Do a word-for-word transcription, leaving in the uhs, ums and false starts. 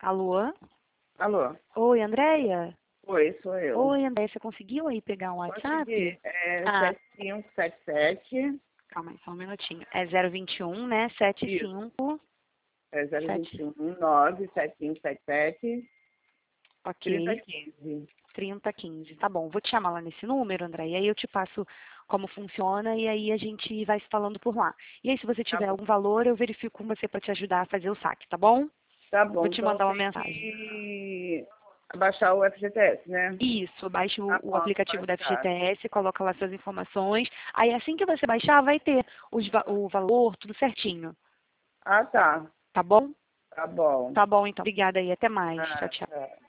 Alô? Alô? Oi, Andréia? Oi, sou eu. Oi, Andréia, você conseguiu aí pegar um WhatsApp? Consegui. É Ah, sete cinco sete sete. calma aí, só um minutinho. É zero vinte e um, né? Sete Isso. cinco. É zero vinte Sete. e um nove sete cinco sete sete trinta Ok. quinze. trinta quinze. Tá bom, vou te chamar lá nesse número, André, e aí eu te passo como funciona e aí a gente vai se falando por lá. E aí, se você Tá tiver bom. algum valor, eu verifico com você para te ajudar a fazer o saque, tá bom? Tá Vou bom. te Então mandar uma tem mensagem. que baixar o F G T S, né? Isso, baixe o, Tá o bom, vou aplicativo da baixar. F G T S, coloca lá suas informações. Aí assim que você baixar, vai ter os va- o valor, tudo certinho. Ah, tá. Tá bom? Tá bom. Tá bom, então. Obrigada aí. Até mais. Tchau, Ah, tchau. tá.